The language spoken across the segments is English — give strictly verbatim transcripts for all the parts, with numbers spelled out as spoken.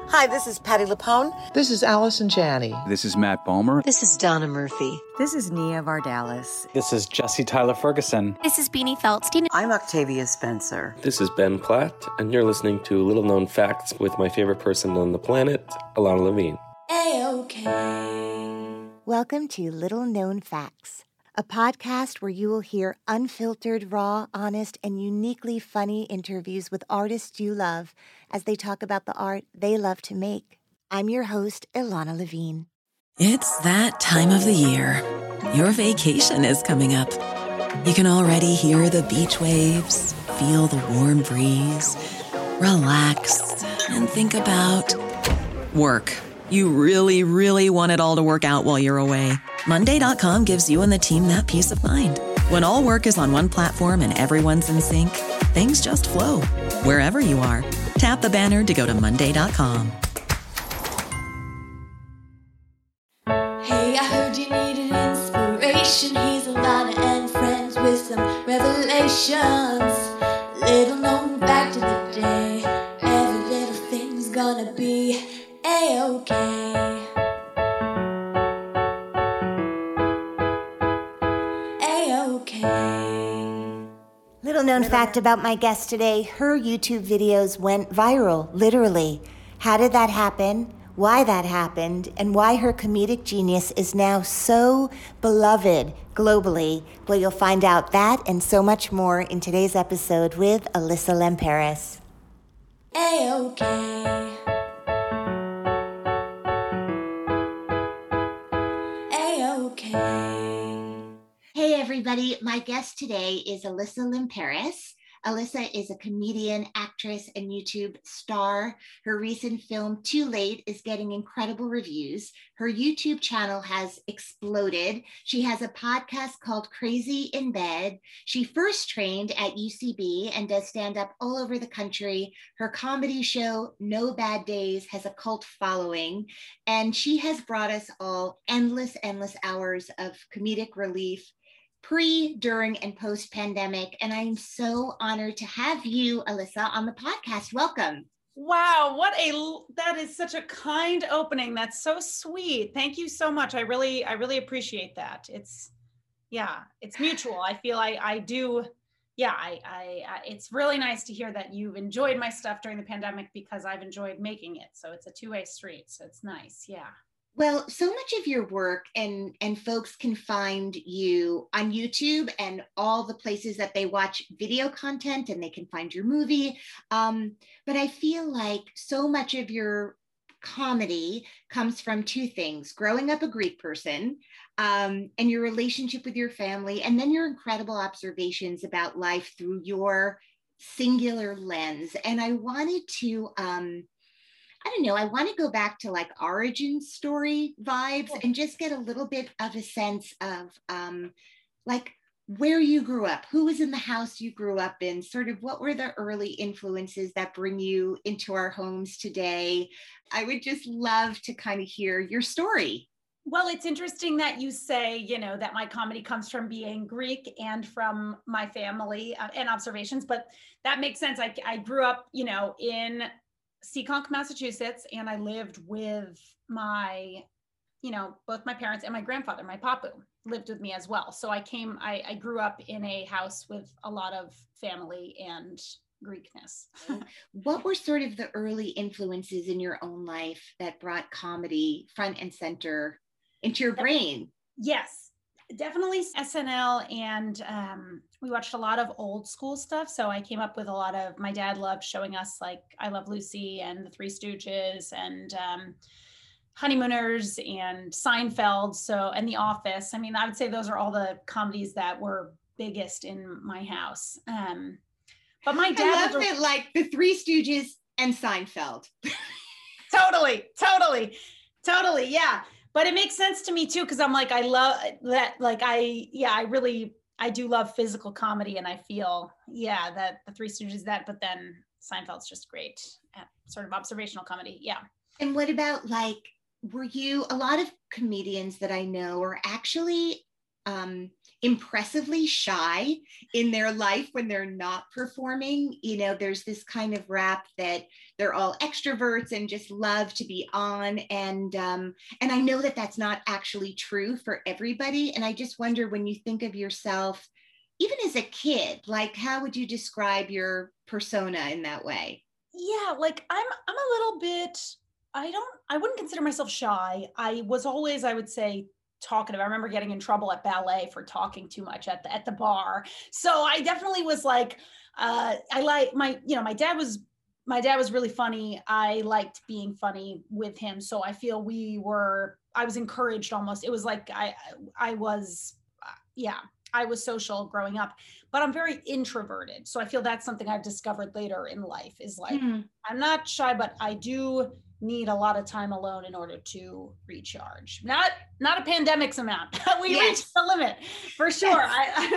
Hi, this is Patti LuPone. This is Allison Janney. This is Matt Bomer. This is Donna Murphy. This is Nia Vardalis. This is Jesse Tyler Ferguson. This is Beanie Feldstein. I'm Octavia Spencer. This is Ben Platt, and you're listening to Little Known Facts with my favorite person on the planet, Alana Levine. A-OK. Welcome to Little Known Facts, a podcast where you will hear unfiltered, raw, honest, and uniquely funny interviews with artists you love as they talk about the art they love to make. I'm your host, Ilana Levine. It's that time of the year. Your vacation is coming up. You can already hear the beach waves, feel the warm breeze, relax, and think about work. You really, really want it all to work out while you're away. Monday dot com gives you and the team that peace of mind. When all work is on one platform and everyone's in sync, things just flow. Wherever you are, tap the banner to go to Monday dot com. Hey, I heard you needed inspiration. He's Alana and friends with some revelations. Little known fact of the day. Every little thing's gonna be A-OK. A-OK. Little known fact about my guest today, her YouTube videos went viral, literally. How did that happen? Why that happened, and why her comedic genius is now so beloved globally. Well, you'll find out that and so much more in today's episode with Alyssa Lamperis. A-OK. A-OK. Hey everybody, my guest today is Alyssa Lamperis. Alyssa is a comedian, actress, and YouTube star. Her recent film, Too Late, is getting incredible reviews. Her YouTube channel has exploded. She has a podcast called Crazy in Bed. She first trained at U C B and does stand-up all over the country. Her comedy show, No Bad Days, has a cult following, and she has brought us all endless, endless hours of comedic relief pre, during, and post-pandemic. And I'm so honored to have you, Alyssa, on the podcast. Welcome. Wow, what a, that is such a kind opening. That's so sweet. Thank you so much. I really, I really appreciate that. It's, yeah, it's mutual. I feel I, I do, yeah, I, I, I, it's really nice to hear that you've enjoyed my stuff during the pandemic because I've enjoyed making it. So it's a two-way street. So it's nice. Yeah. Well, so much of your work and, and folks can find you on YouTube and all the places that they watch video content, and they can find your movie. Um, but I feel like so much of your comedy comes from two things: growing up a Greek person, um, and your relationship with your family, and then your incredible observations about life through your singular lens. And I wanted to, um, I don't know, I want to go back to like origin story vibes and just get a little bit of a sense of um, like where you grew up, who was in the house you grew up in, sort of what were the early influences that bring you into our homes today. I would just love to kind of hear your story. Well, it's interesting that you say, you know, that my comedy comes from being Greek and from my family uh, and observations, but that makes sense. I, I grew up, you know, in Seekonk, Massachusetts, and I lived with my, you know, both my parents and my grandfather, my papu, lived with me as well. So I came, I, I grew up in a house with a lot of family and Greekness. What were sort of the early influences in your own life that brought comedy front and center into your brain? Yes. Definitely S N L, and um, we watched a lot of old school stuff. So I came up with a lot of, my dad loved showing us like I Love Lucy and The Three Stooges and um, Honeymooners and Seinfeld. So, and The Office. I mean, I would say those are all the comedies that were biggest in my house. Um, but my dad- I love it, like The Three Stooges and Seinfeld. Totally, totally, totally, yeah. But it makes sense to me too, because I'm like, I love that, like I, yeah, I really, I do love physical comedy, and I feel, yeah, that The Three Stooges that, but then Seinfeld's just great at sort of observational comedy, yeah. And what about like, were you, a lot of comedians that I know are actually um, impressively shy in their life when they're not performing. You know, there's this kind of rap that they're all extroverts and just love to be on. And, um, and I know that that's not actually true for everybody. And I just wonder, when you think of yourself, even as a kid, like, how would you describe your persona in that way? Yeah, like I'm, I'm a little bit, I don't, I wouldn't consider myself shy. I was always, I would say, talkative. I remember getting in trouble at ballet for talking too much at the, at the bar. So I definitely was like, uh, I like my, you know, my dad was, my dad was really funny. I liked being funny with him. So I feel we were, I was encouraged almost. It was like, I, I was, uh, yeah, I was social growing up, but I'm very introverted. So I feel that's something I've discovered later in life is like, mm-hmm. I'm not shy, but I do need a lot of time alone in order to recharge. Not not a pandemic's amount. we yes. reached the limit for sure. Yes.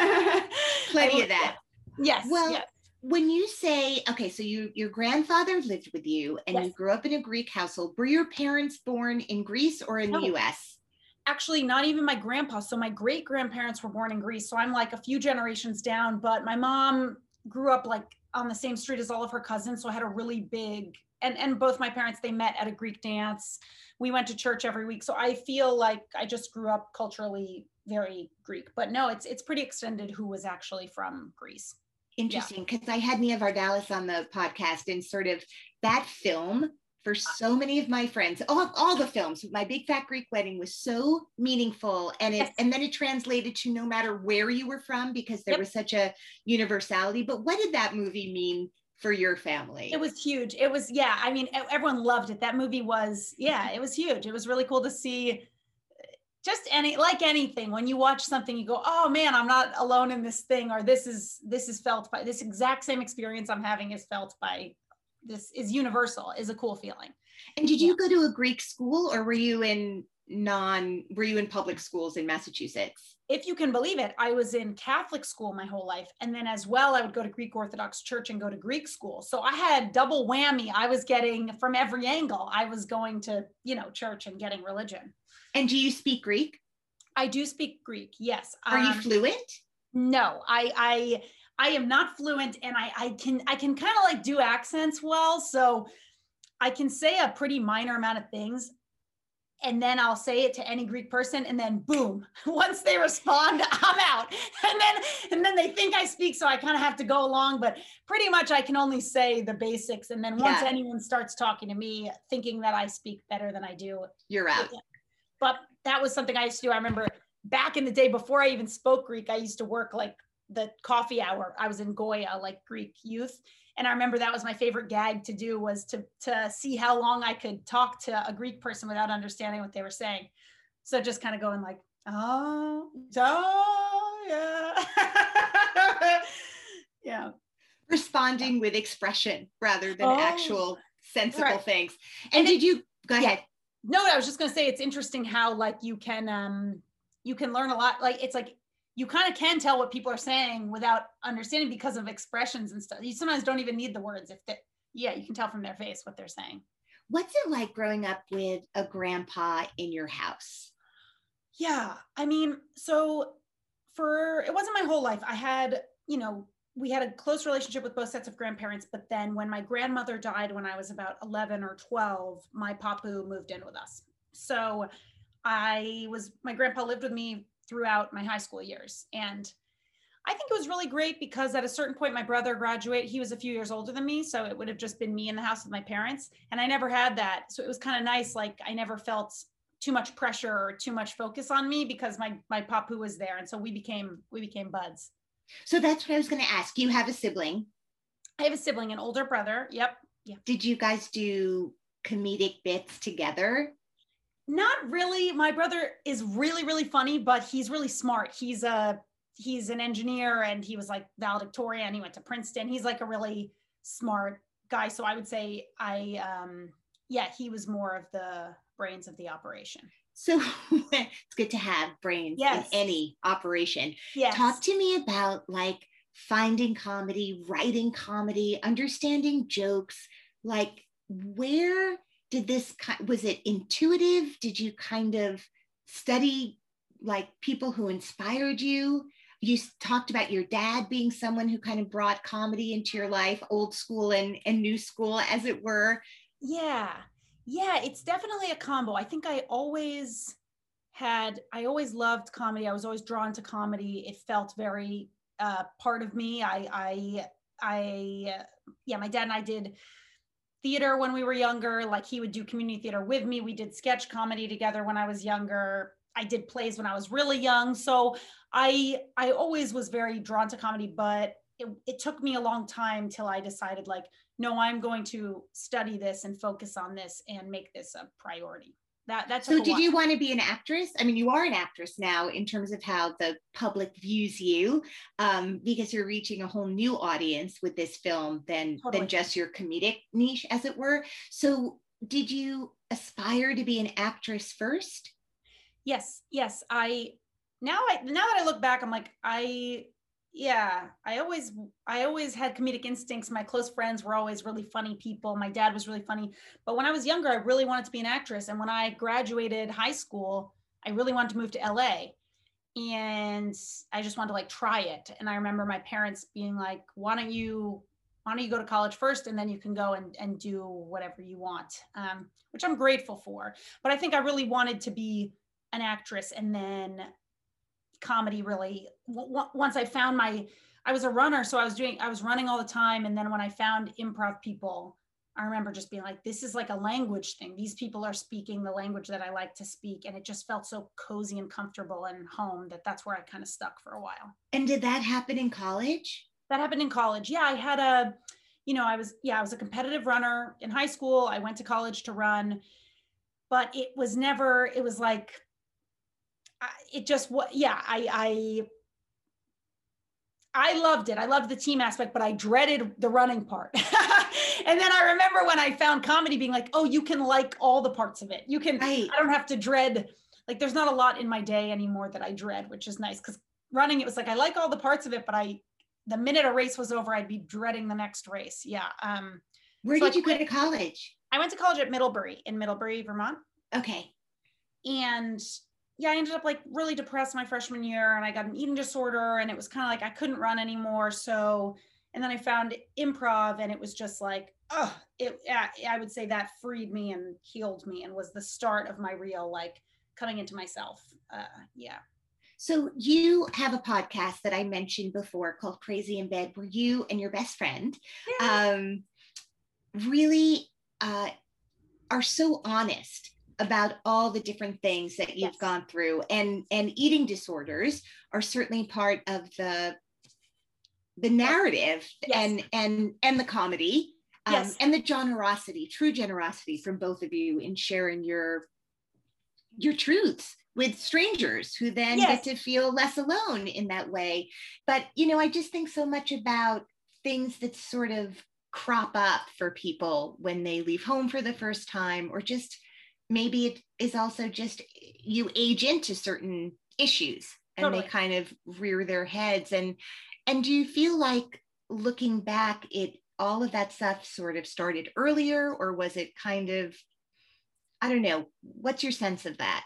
I, Plenty I, of that. Yes. Well, yes. When you say, okay, so you your grandfather lived with you and yes. you grew up in a Greek household. Were your parents born in Greece or in no. the U S? Actually, not even my grandpa. So my great grandparents were born in Greece. So I'm like a few generations down, but my mom grew up like on the same street as all of her cousins. So I had a really big, and, and both my parents, they met at a Greek dance. We went to church every week. So I feel like I just grew up culturally very Greek, but no, it's, it's pretty extended who was actually from Greece. Interesting. Because yeah. I had Nia Vardalos on the podcast, and sort of that film for so many of my friends, all, all the films, My Big Fat Greek Wedding was so meaningful. And it, yes. and then it translated to no matter where you were from, because there yep. was such a universality. But what did that movie mean for your family? It was huge. It was, yeah. I mean, everyone loved it. That movie was, yeah, it was huge. It was really cool to see. Just any, like anything, when you watch something, you go, oh man, I'm not alone in this thing, or this is, this is felt by, this exact same experience I'm having is felt by, this is universal, is a cool feeling. And did you yeah. go to a Greek school, or were you in non, were you in public schools in Massachusetts? If you can believe it, I was in Catholic school my whole life. And then as well, I would go to Greek Orthodox church and go to Greek school. So I had double whammy. I was getting from every angle. I was going to, you know, church and getting religion. And do you speak Greek? I do speak Greek, yes. Are um, you fluent? No, I, I, I am not fluent, and I, I can, I can kind of like do accents well. So I can say a pretty minor amount of things, and then I'll say it to any Greek person, and then boom, once they respond, I'm out. And then, and then they think I speak, so I kind of have to go along, but pretty much I can only say the basics. And then once yeah. anyone starts talking to me, thinking that I speak better than I do, you're out. But that was something I used to do. I remember back in the day, before I even spoke Greek, I used to work like the coffee hour. I was in Goya, like Greek youth. And I remember that was my favorite gag to do, was to, to see how long I could talk to a Greek person without understanding what they were saying. So just kind of going like, oh, oh, yeah. yeah. Responding yeah. with expression rather than oh, actual sensible right. things. And, and did it, you, go ahead. Yeah. No, I was just going to say, it's interesting how like you can, um, you can learn a lot. Like, it's like, you kind of can tell what people are saying without understanding because of expressions and stuff. You sometimes don't even need the words. If they, yeah, you can tell from their face what they're saying. What's it like growing up with a grandpa in your house? Yeah, I mean, so for, it wasn't my whole life. I had, you know, we had a close relationship with both sets of grandparents, but then when my grandmother died when I was about eleven or twelve, my papu moved in with us. So I was, my grandpa lived with me throughout my high school years. And I think it was really great because at a certain point, my brother graduated. He was a few years older than me. So it would have just been me in the house with my parents. And I never had that. So it was kind of nice. Like I never felt too much pressure or too much focus on me because my, my papu was there. And so we became, we became buds. So that's what I was going to ask. You have a sibling? I have a sibling, an older brother. Yep. Yep. Did you guys do comedic bits together? Not really. My brother is really, really funny, but he's really smart. He's a, he's an engineer, and he was like valedictorian. He went to Princeton. He's like a really smart guy. So I would say I, um, yeah, he was more of the brains of the operation. So it's good to have brains yes. in any operation. Yes. Talk to me about like finding comedy, writing comedy, understanding jokes. Like where did this, was it intuitive? Did you kind of study like people who inspired you? You talked about your dad being someone who kind of brought comedy into your life, old school and, and new school, as it were. Yeah. Yeah, it's definitely a combo. I think I always had, I always loved comedy. I was always drawn to comedy. It felt very uh, part of me. I, I, I, uh, yeah, my dad and I did theater when we were younger. Like he would do community theater with me. We did sketch comedy together when I was younger. I did plays when I was really young. So I, I always was very drawn to comedy, but it, it took me a long time till I decided like, no, I'm going to study this and focus on this and make this a priority. That, that's so did you want to be an actress? I mean, you are an actress now in terms of how the public views you, um, because you're reaching a whole new audience with this film than, Totally. than just your comedic niche, as it were. So did you aspire to be an actress first? Yes, yes. I, now I, now that I look back, I'm like, I, yeah, I always, I always had comedic instincts. My close friends were always really funny people. My dad was really funny. But when I was younger, I really wanted to be an actress. And when I graduated high school, I really wanted to move to L A. And I just wanted to like try it. And I remember my parents being like, why don't you, why don't you go to college first and then you can go and, and do whatever you want, um, which I'm grateful for. But I think I really wanted to be an actress, and then comedy really, w- once I found my, I was a runner. So I was doing, I was running all the time. And then when I found improv people, I remember just being like, this is like a language thing. These people are speaking the language that I like to speak. And it just felt so cozy and comfortable and home that that's where I kind of stuck for a while. And did that happen in college? That happened in college. Yeah. I had a, you know, I was, yeah, I was a competitive runner in high school. I went to college to run, but it was never, it was like, it just what yeah I I I loved it. I loved the team aspect, but I dreaded the running part. And then I remember when I found comedy being like, oh, you can like all the parts of it. You can, right. I don't have to dread, like there's not a lot in my day anymore that I dread, which is nice. Cause running, it was like, I like all the parts of it, but I, the minute a race was over, I'd be dreading the next race. Yeah. Um, Where so did I you quit, go to college? I went to college at Middlebury in Middlebury, Vermont. Okay. And yeah, I ended up like really depressed my freshman year, and I got an eating disorder, and it was kind of like I couldn't run anymore. So, and then I found improv, and it was just like, oh, it, I would say that freed me and healed me and was the start of my real like coming into myself. Uh, yeah. So you have a podcast that I mentioned before called Crazy in Bed, where you and your best friend yeah. um, really uh, are so honest about all the different things that you've yes. gone through, and and eating disorders are certainly part of the the narrative yes. and and and the comedy um, yes. and the generosity, true generosity from both of you in sharing your your truths with strangers who then yes. get to feel less alone in that way. But you know, I just think so much about things that sort of crop up for people when they leave home for the first time, or just maybe it is also just you age into certain issues and totally. They kind of rear their heads. And and do you feel like looking back, it all of that stuff sort of started earlier, or was it kind of, I don't know, what's your sense of that?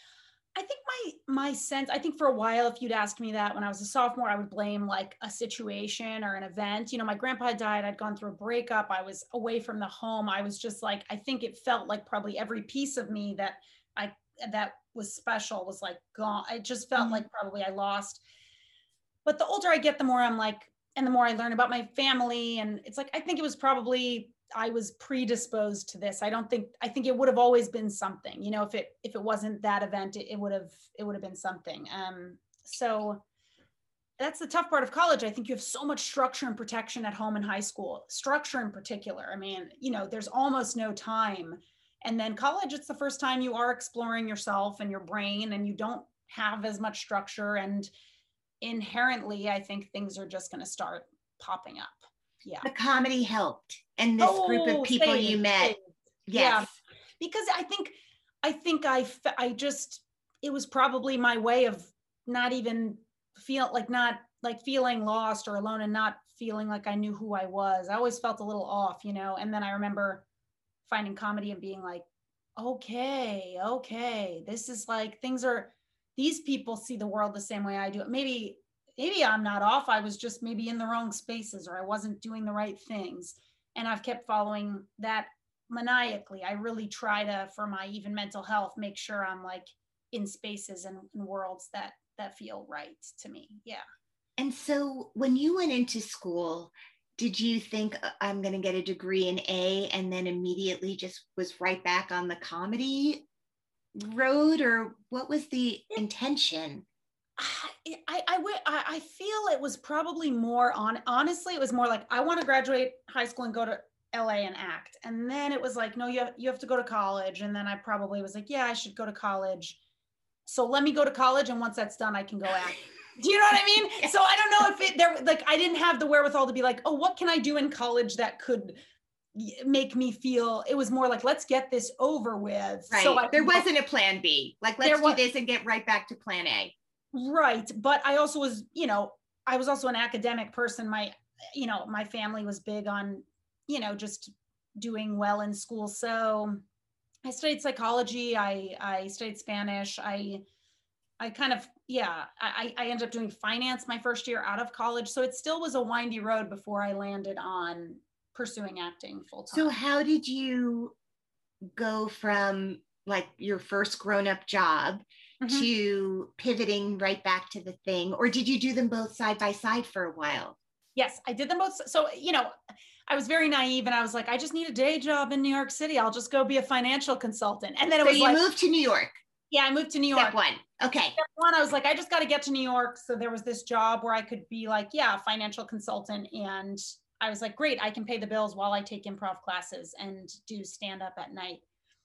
I think my my sense, I think for a while, if you'd asked me that when I was a sophomore, I would blame like a situation or an event. You know, my grandpa had died. I'd gone through a breakup. I was away from the home. I was just like, I think it felt like probably every piece of me that I that was special was like gone. It just felt mm-hmm. like probably I lost. But the older I get, the more I'm like, and the more I learn about my family. And it's like, I think it was probably I was predisposed to this. I don't think, I think it would have always been something, you know, if it, if it wasn't that event, it, it would have, it would have been something. Um, so that's the tough part of college. I think you have so much structure and protection at home in high school, structure in particular. I mean, you know, there's almost no time. And then college, it's the first time you are exploring yourself and your brain, and you don't have as much structure. And inherently, I think things are just going to start popping up. Yeah. The comedy helped. And this oh, group of people same, you met. Same. Yes. Yeah. Because I think, I think I, I just, it was probably my way of not even feel like, not like feeling lost or alone and not feeling like I knew who I was. I always felt a little off, you know? And then I remember finding comedy and being like, okay, okay, this is like, things are, these people see the world the same way I do. Maybe, maybe I'm not off. I was just maybe in the wrong spaces, or I wasn't doing the right things. And I've kept following that maniacally. I really try to, for my even mental health, make sure I'm like in spaces and, and worlds that, that feel right to me. Yeah. And so when you went into school, did you think I'm going to get a degree in A and then immediately just was right back on the comedy road, or what was the intention? I, I, I, I feel it was probably more on, honestly, it was more like, I want to graduate high school and go to L A and act. And then it was like, no, you have, you have to go to college. And then I probably was like, yeah, I should go to college. So let me go to college. And once that's done, I can go act. Do you know what I mean? Yeah. So I don't know if it there, like, I didn't have the wherewithal to be like, oh, what can I do in college that could make me feel, it was more like, let's get this over with. Right. So I, there wasn't a plan B. Like, let's was, do this and get right back to plan A. Right. But I also was, you know, I was also an academic person. My, you know, my family was big on, you know, just doing well in school. So I studied psychology. I, I studied Spanish. I, I kind of, yeah, I, I ended up doing finance my first year out of college. So it still was a windy road before I landed on pursuing acting full time. So how did you go from like your first grown-up job mm-hmm. to pivoting right back to the thing? Or did you do them both side by side for a while? Yes, I did them both. So, you know, I was very naive and I was like, I just need a day job in New York City. I'll just go be a financial consultant. And then it so was you like- you moved to New York. Yeah, I moved to New York. Step one. Okay. Step one, I was like, I just got to get to New York. So there was this job where I could be like, yeah, a financial consultant. And I was like, great, I can pay the bills while I take improv classes and do stand up at night.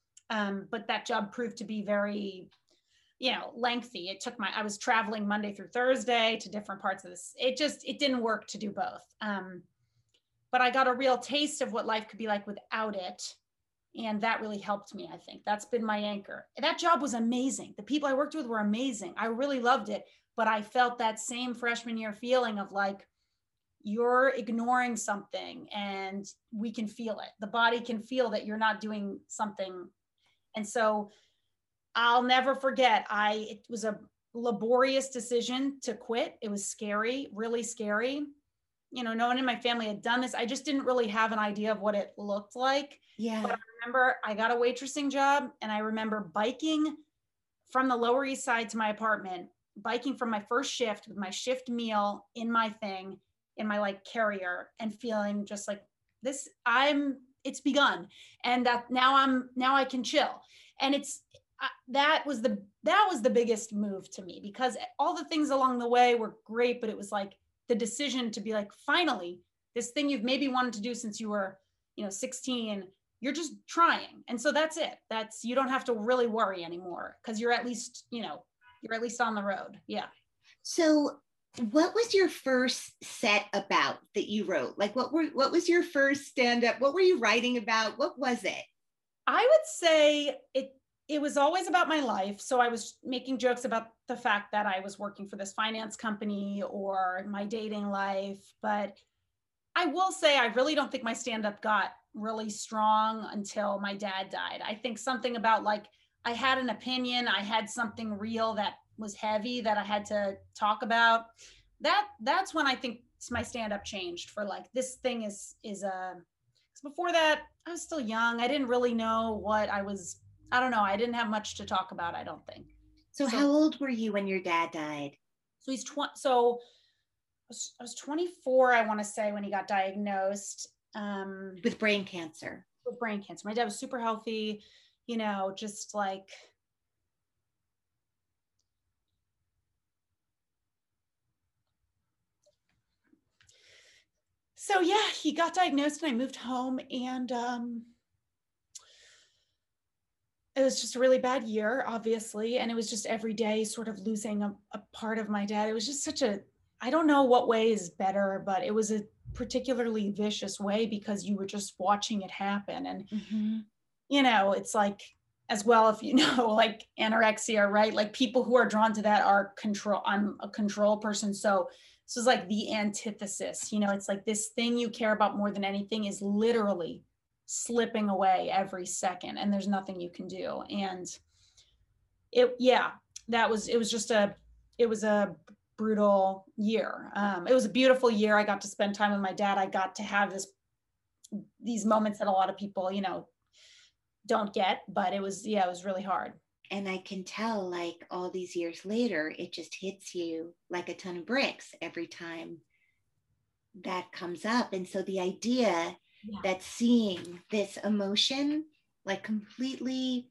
Um, but that job proved to be very, you know, lengthy. It took my, I was traveling Monday through Thursday to different parts of this. It just, it didn't work to do both. Um, but I got a real taste of what life could be like without it. And that really helped me, I think. That's been my anchor. That job was amazing. The people I worked with were amazing. I really loved it. But I felt that same freshman year feeling of like, you're ignoring something and we can feel it. The body can feel that you're not doing something. And so I'll never forget, I, it was a laborious decision to quit. It was scary, really scary. You know, no one in my family had done this. I just didn't really have an idea of what it looked like. Yeah. But I remember I got a waitressing job and I remember biking from the Lower East Side to my apartment, biking from my first shift with my shift meal in my thing, in my like carrier, and feeling just like this, I'm, it's begun. And that now I'm, now I can chill. And it's, uh, that was the, that was the biggest move to me, because all the things along the way were great, but it was like the decision to be like, finally, this thing you've maybe wanted to do since you were, you know, sixteen, you're just trying. And so that's it. That's, you don't have to really worry anymore because you're at least, you know, you're at least on the road. Yeah. So what was your first set about that you wrote? Like what were, what was your first stand-up? What were you writing about? What was it? I would say it, it was always about my life. So I was making jokes about the fact that I was working for this finance company or my dating life. But I will say, I really don't think my stand-up got really strong until my dad died. I think something about like, I had an opinion, I had something real that was heavy that I had to talk about. That that's when I think my stand-up changed for like, this thing is, is a, before that, I was still young. I didn't really know what I was, I don't know. I didn't have much to talk about, I don't think. So, so how old were you when your dad died? So he's twenty, so I was, I was twenty-four, I want to say, when he got diagnosed. Um, with brain cancer. With brain cancer. My dad was super healthy, you know, just like, so yeah, he got diagnosed and I moved home, and um, it was just a really bad year, obviously. And it was just every day sort of losing a, a part of my dad. It was just such a, I don't know what way is better, but it was a particularly vicious way because you were just watching it happen. And, mm-hmm. you know, it's like, as well, if you know, like anorexia, right? Like people who are drawn to that are control, I'm a control person. So this is like the antithesis, you know, it's like this thing you care about more than anything is literally slipping away every second and there's nothing you can do. And it, yeah, that was, it was just a, it was a brutal year. Um, it was a beautiful year. I got to spend time with my dad. I got to have this, these moments that a lot of people, you know, don't get, but it was, yeah, it was really hard. And I can tell, like, all these years later, it just hits you like a ton of bricks every time that comes up. And so the idea yeah. that seeing this emotion like completely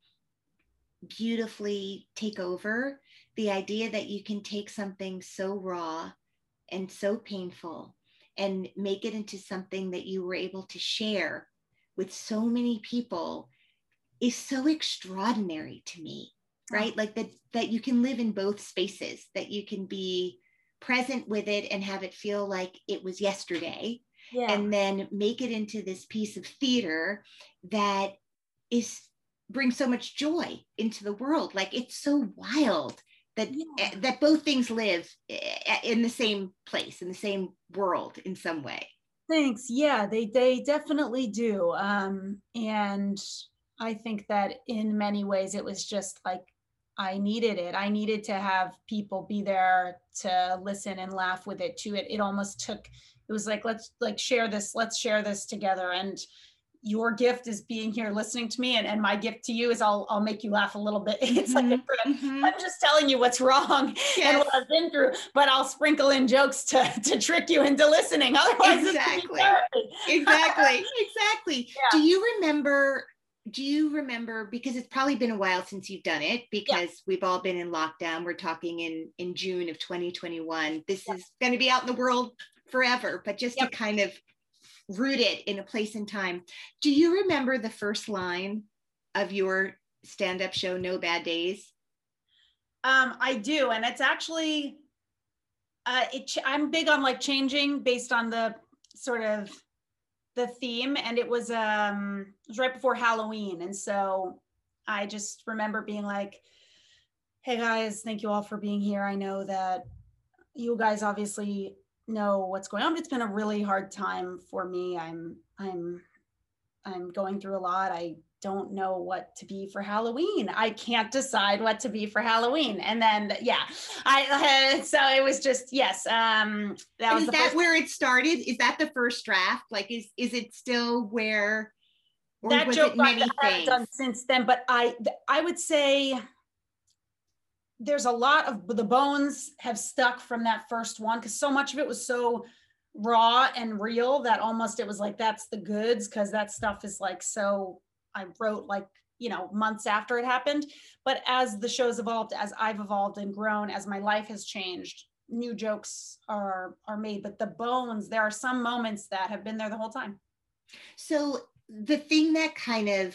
beautifully take over, the idea that you can take something so raw and so painful and make it into something that you were able to share with so many people is so extraordinary to me, right? Like that, that you can live in both spaces, that you can be present with it and have it feel like it was yesterday, yeah. and then make it into this piece of theater that is brings so much joy into the world. Like, it's so wild that yeah. that both things live in the same place, in the same world in some way. Thanks. Yeah, they they definitely do. Um, and I think that in many ways it was just like, I needed it. I needed to have people be there to listen and laugh with it too. It, it almost took, it was like, let's like share this, let's share this together. And your gift is being here listening to me. And, and my gift to you is I'll, I'll make you laugh a little bit. It's mm-hmm. like, a, mm-hmm. I'm just telling you what's wrong yes. and what I've been through, but I'll sprinkle in jokes to, to trick you into listening. Otherwise, exactly, exactly, exactly. Yeah. Do you remember Do you remember, because it's probably been a while since you've done it, because yeah. we've all been in lockdown. We're talking in, in June of twenty twenty-one. This yeah. is going to be out in the world forever, but just yep. to kind of root it in a place and time. Do you remember the first line of your stand-up show, No Bad Days? Um, I do. And it's actually, uh, it, I'm big on like changing based on the sort of the theme, and it was um it was right before Halloween, and so I just remember being like, hey guys, thank you all for being here. I know that you guys obviously know what's going on, but it's been a really hard time for me. I'm I'm I'm going through a lot. I don't know what to be for Halloween. I can't decide what to be for Halloween. And then, yeah, I, uh, so it was just, yes. Um, that was is that first... where it started? Is that the first draft? Like, is, is it still where, or that was joke it many I haven't done since then, but I, I would say there's a lot of the bones have stuck from that first one, because so much of it was so raw and real that almost it was like, that's the goods, because that stuff is like, so I wrote like, you know, months after it happened. But as the show's evolved, as I've evolved and grown, as my life has changed, new jokes are are made. But the bones, there are some moments that have been there the whole time. So the thing that kind of,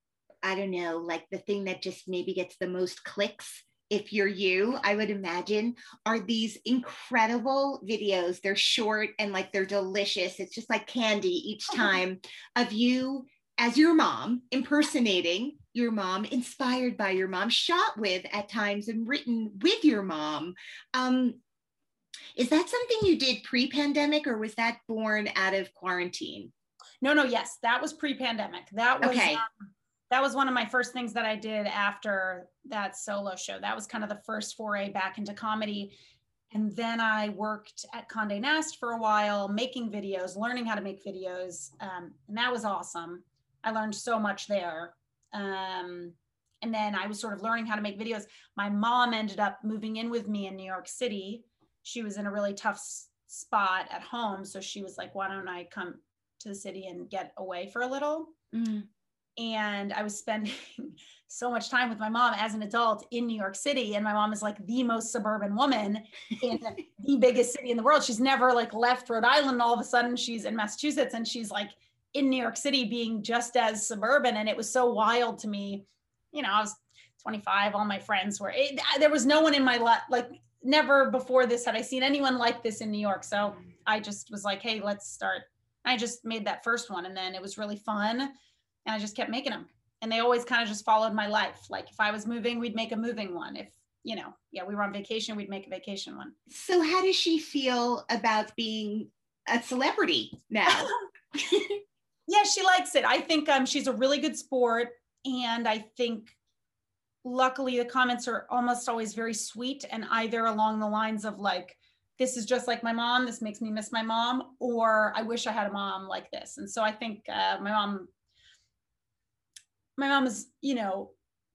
I don't know, like the thing that just maybe gets the most clicks, if you're you, I would imagine, are these incredible videos. They're short and like they're delicious. It's just like candy each time of you as your mom, impersonating your mom, inspired by your mom, shot with at times and written with your mom. Um, is that something you did pre-pandemic, or was that born out of quarantine? No, no, yes, that was pre-pandemic. That was okay. um, that was one of my first things that I did after that solo show. That was kind of the first foray back into comedy. And then I worked at Condé Nast for a while, making videos, learning how to make videos. Um, and that was awesome. I learned so much there. Um, and then I was sort of learning how to make videos. My mom ended up moving in with me in New York City. She was in a really tough s- spot at home. So she was like, why don't I come to the city and get away for a little? Mm. And I was spending so much time with my mom as an adult in New York City. And my mom is like the most suburban woman in the biggest city in the world. She's never like left Rhode Island. All of a sudden she's in Massachusetts, and she's like in New York City being just as suburban. And it was so wild to me. You know, I was twenty-five, all my friends were, it, there was no one in my life, like never before this had I seen anyone like this in New York. So I just was like, hey, let's start. I just made that first one, and then it was really fun. And I just kept making them. And they always kind of just followed my life. Like if I was moving, we'd make a moving one. If, you know, yeah, we were on vacation, we'd make a vacation one. So how does she feel about being a celebrity now? Yeah, she likes it. I think um, she's a really good sport. And I think luckily the comments are almost always very sweet and either along the lines of like, this is just like my mom, this makes me miss my mom, or I wish I had a mom like this. And so I think uh, my mom, my mom is, you know,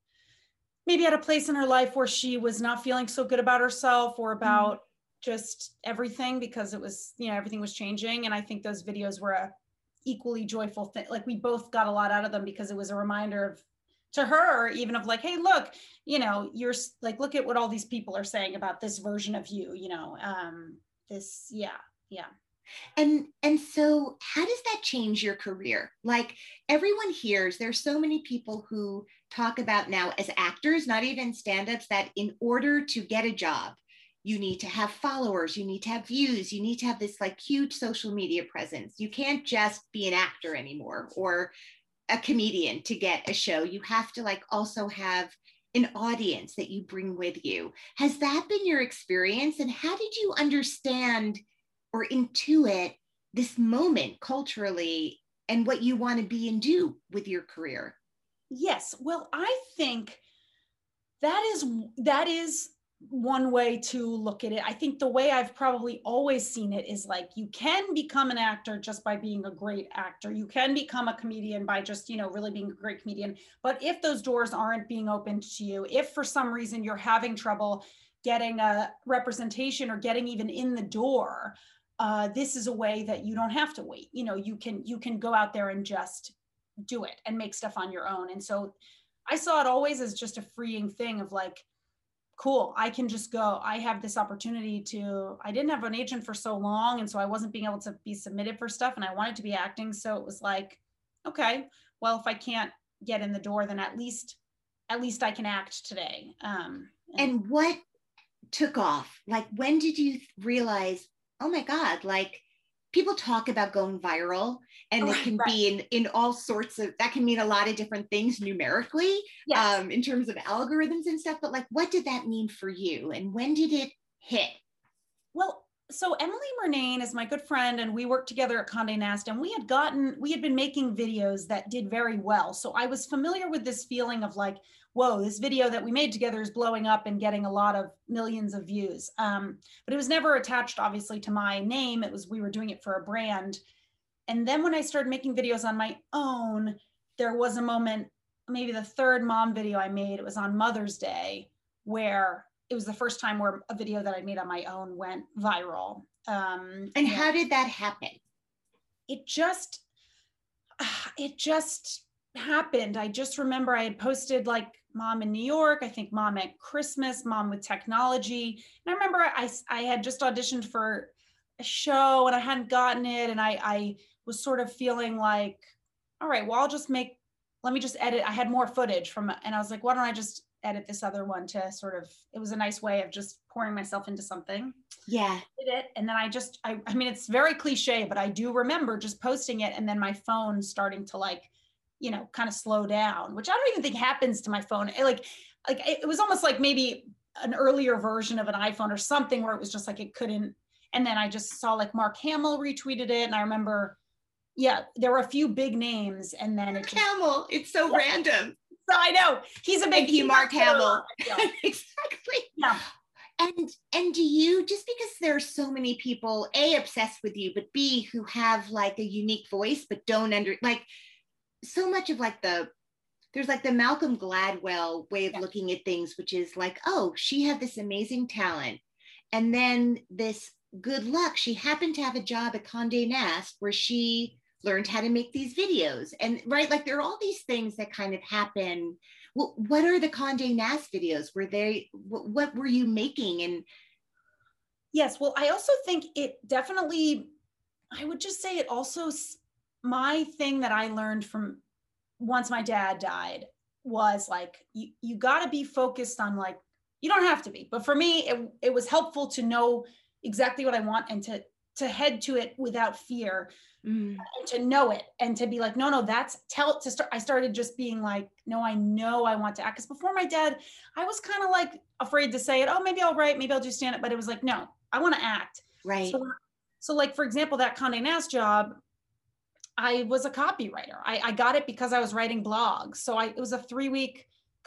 maybe at a place in her life where she was not feeling so good about herself or about mm-hmm. just everything, because it was, you know, everything was changing. And I think those videos were a equally joyful thing. Like we both got a lot out of them because it was a reminder of, to her, even of like, hey, look, you know, you're like, look at what all these people are saying about this version of you, you know, um, this, yeah, yeah. And, and so how does that change your career? Like everyone hears, there's so many people who talk about now as actors, not even stand-ups, that in order to get a job, you need to have followers, you need to have views, you need to have this like huge social media presence. You can't just be an actor anymore or a comedian to get a show. You have to like also have an audience that you bring with you. Has that been your experience? And how did you understand or intuit this moment culturally and what you want to be and do with your career? Yes. Well, I think that is, that is one way to look at it. I think the way I've probably always seen it is like, you can become an actor just by being a great actor. You can become a comedian by just, you know, really being a great comedian. But if those doors aren't being opened to you, if for some reason you're having trouble getting a representation or getting even in the door, uh, this is a way that you don't have to wait. You know, you can, you can go out there and just do it and make stuff on your own. And so I saw it always as just a freeing thing of like, cool, I can just go. I have this opportunity to, I didn't have an agent for so long. And so I wasn't being able to be submitted for stuff and I wanted to be acting. So it was like, okay, well, if I can't get in the door, then at least, at least I can act today. Um, and, and what took off? Like, when did you realize, oh my God, like people talk about going viral and oh, it can right. be in, in all sorts of, that can mean a lot of different things numerically, yes. um, in terms of algorithms and stuff, but like, what did that mean for you? And when did it hit? Well, so Emily Murnane is my good friend and we worked together at Condé Nast and we had gotten, we had been making videos that did very well. So I was familiar with this feeling of like, whoa, this video that we made together is blowing up and getting a lot of millions of views. Um, but it was never attached obviously to my name. It was, we were doing it for a brand. And then when I started making videos on my own, there was a moment, maybe the third mom video I made, it was on Mother's Day, where it was the first time where a video that I made on my own went viral. Um, and yeah. How did that happen? It just, it just happened. I just remember I had posted like mom in New York, I think mom at Christmas, mom with technology. And I remember I, I had just auditioned for a show and I hadn't gotten it. And I, I was sort of feeling like, all right, well, I'll just make, let me just edit. I had more footage from, and I was like, why don't I just edit this other one to sort of, it was a nice way of just pouring myself into something. Yeah. Did it. And then I just, I, I mean, it's very cliche, but I do remember just posting it and then my phone starting to like, you know, kind of slow down, which I don't even think happens to my phone. It, like, like it was almost like maybe an earlier version of an iPhone or something where it was just like, it couldn't. And then I just saw like Mark Hamill retweeted it. And I remember, yeah, there were a few big names and then Mark it just, Hamill, it's so yeah. random. So I know he's a big Thank you, Mark Hamill. Yeah. Exactly. Yeah. And and do you, just because there's so many people, A, obsessed with you, but B, who have like a unique voice, but don't under, like so much of like the, there's like the Malcolm Gladwell way of yeah. looking at things, which is like, oh, she had this amazing talent. And then this good luck, she happened to have a job at Condé Nast where she learned how to make these videos. And right, like there are all these things that kind of happen. Well, what are the Condé Nast videos? Were they, what, what were you making? And yes, well, I also think it definitely, I would just say it also, my thing that I learned from once my dad died was like, you, you got to be focused on like, you don't have to be, but for me, it, it was helpful to know exactly what I want and to, to head to it without fear. Mm. And to know it and to be like, no, no, that's tell to start. I started just being like, no, I know I want to act. Because before my dad, I was kind of like afraid to say it. Oh, maybe I'll write, maybe I'll do stand up. But it was like, no, I want to act. Right. So, so like, for example, that Condé Nast job, I was a copywriter. I, I got it because I was writing blogs. So I, it was a three week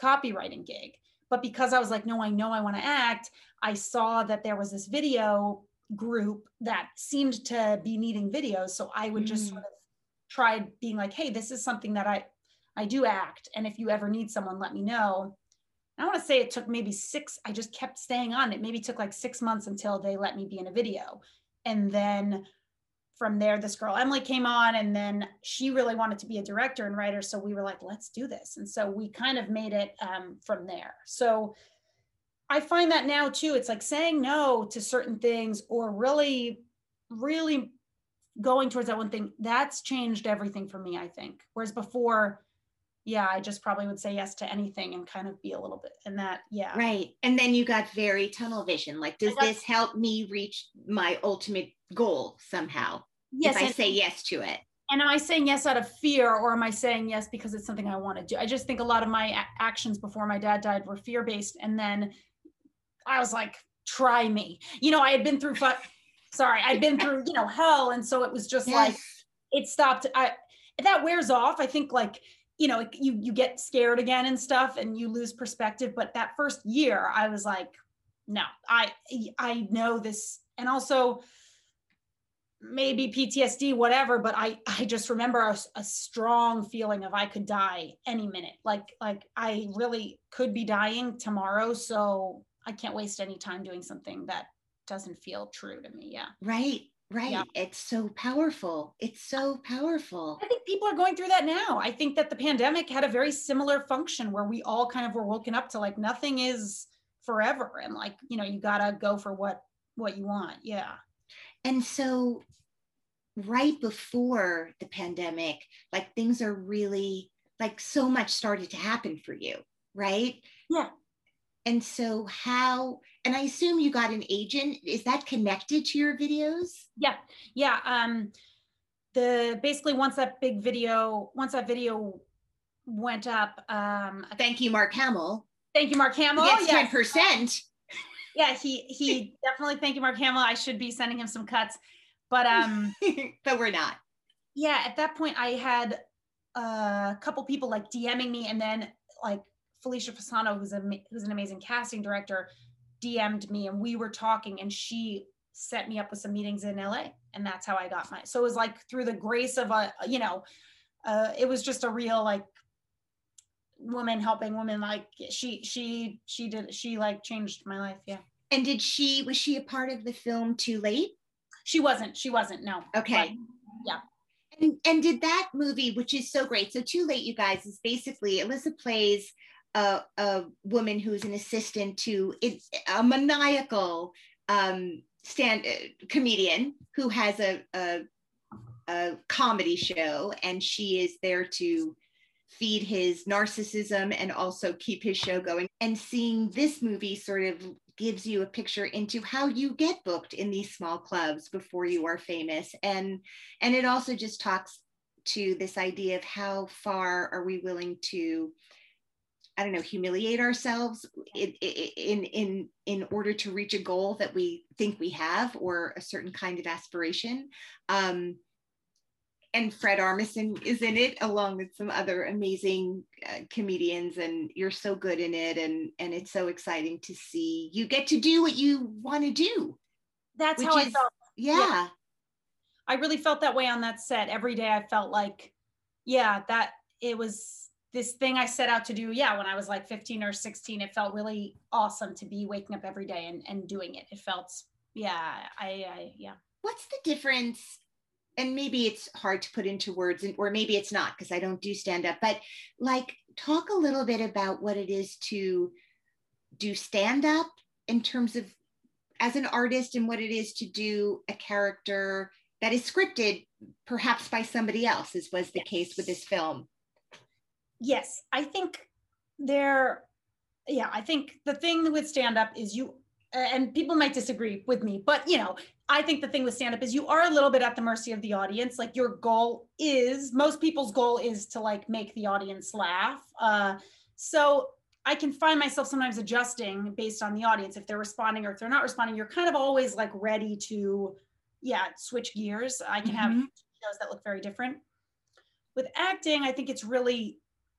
copywriting gig. But because I was like, no, I know I want to act, I saw that there was this video group that seemed to be needing videos. So I would just mm. sort of try being like, hey, this is something that I, I do act. And if you ever need someone, let me know. I want to say it took maybe six, I just kept staying on. It maybe took like six months until they let me be in a video. And then from there, this girl, Emily, came on, and then she really wanted to be a director and writer. So we were like, let's do this. And so we kind of made it um, from there. So I find that now too, it's like saying no to certain things, or really, really going towards that one thing. That's changed everything for me, I think. Whereas before, yeah, I just probably would say yes to anything and kind of be a little bit in that. Yeah. Right. And then you got very tunnel vision. Like, does got, this help me reach my ultimate goal somehow? Yes. If I say yes to it. And am I saying yes out of fear, or am I saying yes because it's something I want to do? I just think a lot of my a- actions before my dad died were fear-based. And then I was like, try me. You know, I had been through, fu- sorry, I'd been through, you know, hell. And so it was just yes. like, it stopped. I, that wears off. I think like, you know, you, you get scared again and stuff, and you lose perspective. But that first year I was like, no, I, I know this. And also maybe P T S D, whatever, but I, I just remember a, a strong feeling of I could die any minute. Like, like I really could be dying tomorrow. So I can't waste any time doing something that doesn't feel true to me. Yeah. Right. Right. Yeah. It's so powerful. It's so powerful. I think people are going through that now. I think that the pandemic had a very similar function where we all kind of were woken up to like, nothing is forever. And like, you know, you gotta go for what, what you want. Yeah. And so right before the pandemic, like things are really like so much started to happen for you, right? Yeah. And so how, and I assume you got an agent, is that connected to your videos? Yeah. Yeah. Um, the, basically once that big video, once that video went up. Um, thank you, Mark Hamill. Thank you, Mark Hamill. Yes, ten percent. Yeah, he, he definitely, thank you, Mark Hamill. I should be sending him some cuts, but, um, but we're not. Yeah. At that point I had a couple people like DMing me, and then like Felicia Fasano, who's a, who's an amazing casting director, D M'd me, and we were talking, and she set me up with some meetings in L A, and that's how I got my, so it was like through the grace of a, you know, uh, it was just a real like woman helping woman. Like she, she, she did, she like changed my life. Yeah. And did she, was she a part of the film Too Late? She wasn't, she wasn't, no. Okay. But, yeah. And, and did that movie, which is so great. So Too Late, you guys, is basically Alyssa plays A, a woman who's an assistant to it's a maniacal um, stand uh, comedian who has a, a, a comedy show, and she is there to feed his narcissism and also keep his show going. And seeing this movie sort of gives you a picture into how you get booked in these small clubs before you are famous. And, and it also just talks to this idea of how far are we willing to, I don't know, humiliate ourselves in, in, in, in order to reach a goal that we think we have, or a certain kind of aspiration. Um, and Fred Armisen is in it, along with some other amazing uh, comedians, and you're so good in it. And, and it's so exciting to see you get to do what you want to do. That's how I is, felt. Yeah. yeah. I really felt that way on that set. Every day I felt like, yeah, that it was this thing I set out to do. Yeah. When I was like fifteen or sixteen, it felt really awesome to be waking up every day and, and doing it. It felt, yeah, I, I, yeah. What's the difference? And maybe it's hard to put into words, or maybe it's not because I don't do stand up, but like talk a little bit about what it is to do stand up in terms of as an artist, and what it is to do a character that is scripted perhaps by somebody else, as was the case with this film. Yes, I think there, yeah, I think the thing with stand up is you, and people might disagree with me, but you know, I think the thing with stand-up is you are a little bit at the mercy of the audience. Like your goal is, most people's goal is to like make the audience laugh. Uh, so I can find myself sometimes adjusting based on the audience. If they're responding or if they're not responding, you're kind of always like ready to, yeah, switch gears. I can mm-hmm. have shows that look very different. With acting, I think it's really,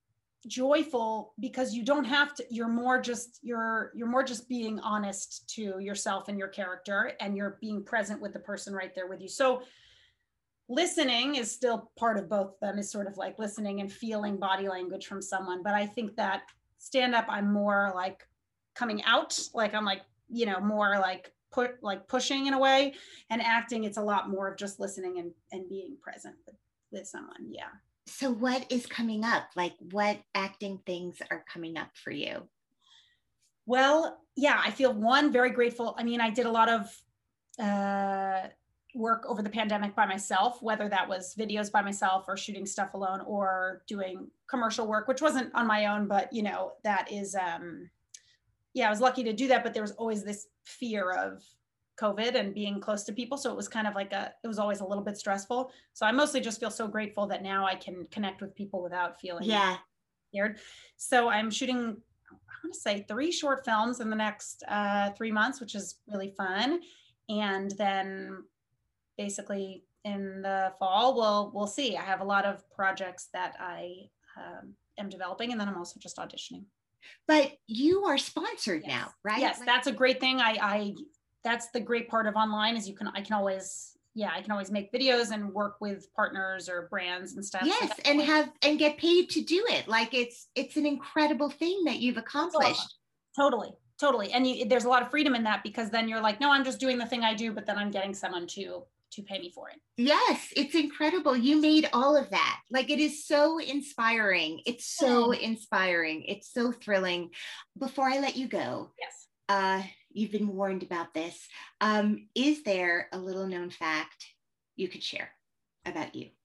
joyful because you don't have to, you're more just, you're, you're more just being honest to yourself and your character, and you're being present with the person right there with you. So listening is still part of both of them, is sort of like listening and feeling body language from someone. But I think that stand up, I'm more like coming out, like I'm like, you know, more like put like pushing in a way, and acting, it's a lot more of just listening and, and being present with, with someone. Yeah. So what is coming up? Like, what acting things are coming up for you? Well, yeah, I feel one, very grateful. I mean, I did a lot of uh, work over the pandemic by myself, whether that was videos by myself or shooting stuff alone or doing commercial work, which wasn't on my own, but you know, that is, um, yeah, I was lucky to do that, but there was always this fear of COVID and being close to people. So it was kind of like a, it was always a little bit stressful. So I mostly just feel so grateful that now I can connect with people without feeling yeah. scared. So I'm shooting, I want to say three short films in the next uh, three months, which is really fun. And then basically in the fall, we'll, we'll see. I have a lot of projects that I um, am developing, and then I'm also just auditioning. But you are sponsored yes. now, right? Yes, like- that's a great thing. I, I, that's the great part of online, is you can, I can always, yeah, I can always make videos and work with partners or brands and stuff. Yes, so and have, and get paid to do it. Like it's, it's an incredible thing that you've accomplished. Totally, totally. And you, there's a lot of freedom in that, because then you're like, no, I'm just doing the thing I do, but then I'm getting someone to, to pay me for it. Yes, it's incredible. You made all of that. Like, it is so inspiring. It's so inspiring. It's so thrilling. Before I let you go, yes, uh, you've been warned about this. Um, is there a little known fact you could share about you?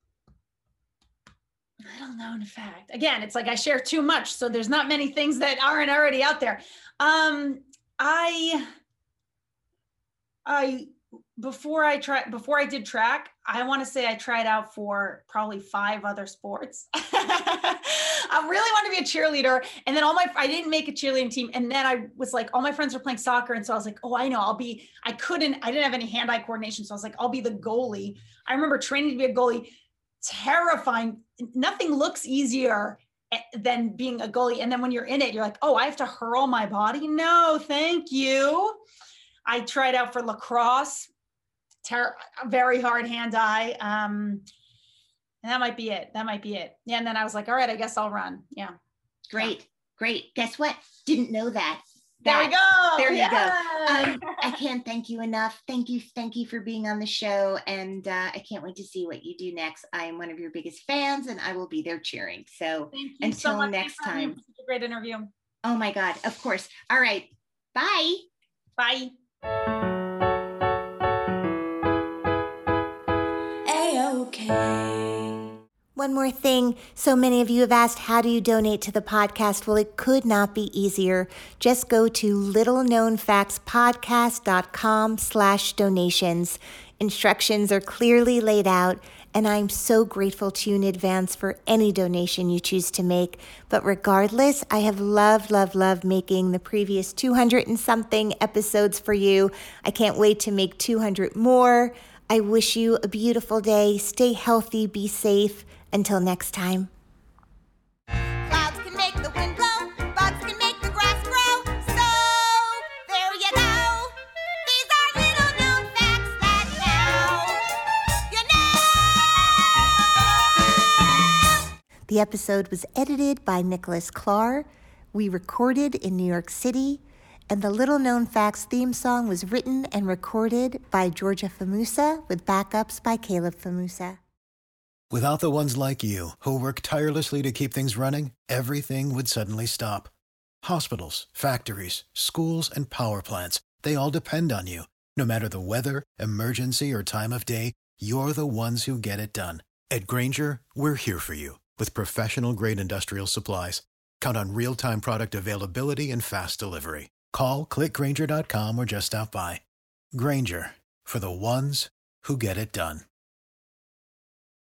Little known fact. Again, it's like I share too much, so there's not many things that aren't already out there. Um, I, I, before I tried, before I did track, I want to say I tried out for probably five other sports. I really wanted to be a cheerleader. And then all my, I didn't make a cheerleading team. And then I was like, all my friends were playing soccer. And so I was like, oh, I know, I'll be, I couldn't, I didn't have any hand-eye coordination. So I was like, I'll be the goalie. I remember training to be a goalie. Terrifying. Nothing looks easier than being a goalie. And then when you're in it, you're like, oh, I have to hurl my body. No, thank you. I tried out for lacrosse. Ter- very hard hand-eye. Um, and that might be it. That might be it. Yeah. And then I was like, all right, I guess I'll run. Yeah. Great. Great. Guess what? Didn't know that. There that. we go. There yeah. you go. Um, I can't thank you enough. Thank you. Thank you for being on the show. And uh, I can't wait to see what you do next. I am one of your biggest fans, and I will be there cheering. So thank you until so much next for having me. time. It was a great interview. Oh my God. Of course. All right. Bye. Bye. A-okay. One more thing. So many of you have asked, how do you donate to the podcast? Well, it could not be easier. Just go to littleknownfactspodcast.com slash donations. Instructions are clearly laid out, and I'm so grateful to you in advance for any donation you choose to make. But regardless, I have loved, loved, loved making the previous two hundred and something episodes for you. I can't wait to make two hundred more. I wish you a beautiful day. Stay healthy, be safe. Until next time. Clouds can make the wind blow, bugs can make the grass grow. So, there you go. These are little known facts that now you know. The episode was edited by Nicholas Clark. We recorded in New York City. And the Little Known Facts theme song was written and recorded by Georgia Famusa with backups by Caleb Famusa. Without the ones like you, who work tirelessly to keep things running, everything would suddenly stop. Hospitals, factories, schools, and power plants, they all depend on you. No matter the weather, emergency, or time of day, you're the ones who get it done. At Grainger, we're here for you with professional-grade industrial supplies. Count on real-time product availability and fast delivery. Call, click Grainger dot com, or just stop by. Grainger, for the ones who get it done.